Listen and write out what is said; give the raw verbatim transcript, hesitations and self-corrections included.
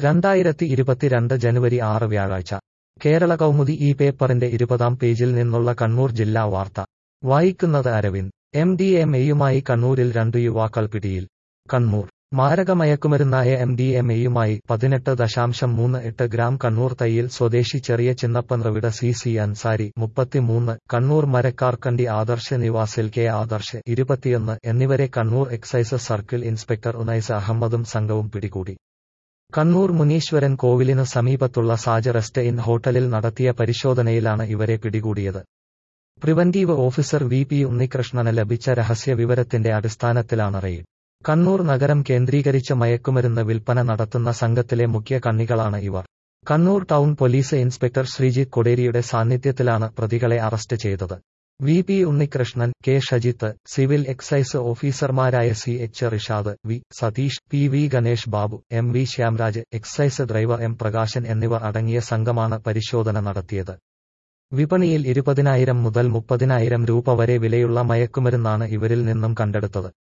രണ്ടായിരത്തി ഇരുപത്തിരണ്ട് ജനുവരി ആറ് വ്യാഴാഴ്ച കേരള കൗമുദി ഈ പേപ്പറിന്റെ ഇരുപതാം പേജിൽ നിന്നുള്ള കണ്ണൂർ ജില്ലാ വാർത്ത വായിക്കുന്നത് അരവിന്ദ്. എം ഡി എം എയുമായി കണ്ണൂരിൽ രണ്ടു യുവാക്കൾ പിടിയിൽ. കണ്ണൂർ മാരകമയക്കുമരുന്നായ എം ഡി എം എയുമായി പതിനെട്ട് ദശാംശം മൂന്ന് എട്ട് ഗ്രാം കണ്ണൂർ തയ്യിൽ സ്വദേശി ചെറിയ ചിന്നപ്പൻറവിട സി സി അൻസാരി മുപ്പത്തിമൂന്ന്, കണ്ണൂർ മരക്കാർക്കണ്ടി ആദർശ് നിവാസിൽ കെ ആദർശ് ഇരുപത്തിയൊന്ന് എന്നിവരെ Kannur excise circle inspector Unais അഹമ്മദും സംഘവും പിടികൂടി. കണ്ണൂർ മുനീശ്വരൻ കോവിലിനു സമീപത്തുള്ള സാജ് റെസ്റ്റ് ഇൻ ഹോട്ടലിൽ നടത്തിയ പരിശോധനയിലാണ് ഇവരെ പിടികൂടിയത്. പ്രിവന്റീവ് ഓഫീസർ വി പി ഉണ്ണികൃഷ്ണന് ലഭിച്ച രഹസ്യ വിവരത്തിന്റെ അടിസ്ഥാനത്തിലാണ് റെയ്ഡ്. കണ്ണൂർ നഗരം കേന്ദ്രീകരിച്ച് മയക്കുമരുന്ന് വിൽപ്പന നടത്തുന്ന സംഘത്തിലെ മുഖ്യ കണ്ണികളാണ് ഇവർ. Kannur town police inspector Sreejith കൊടേരിയുടെ സാന്നിധ്യത്തിലാണ് പ്രതികളെ അറസ്റ്റ് ചെയ്തത്. V P Unnikrishnan, K Shajith, civil excise ഓഫീസർമാരായ C H Rishad, V Satheesh, P V Ganesh Babu, M V Shyamraj, excise driver M Prakashan എന്നിവർ അടങ്ങിയ സംഘമാണ് പരിശോധന നടത്തിയത്. വിപണിയിൽ ഇരുപതിനായിരം മുതൽ മുപ്പതിനായിരം രൂപ വരെ വിലയുള്ള മയക്കുമരുന്നാണ് ഇവരിൽ നിന്നും കണ്ടെടുത്തത്.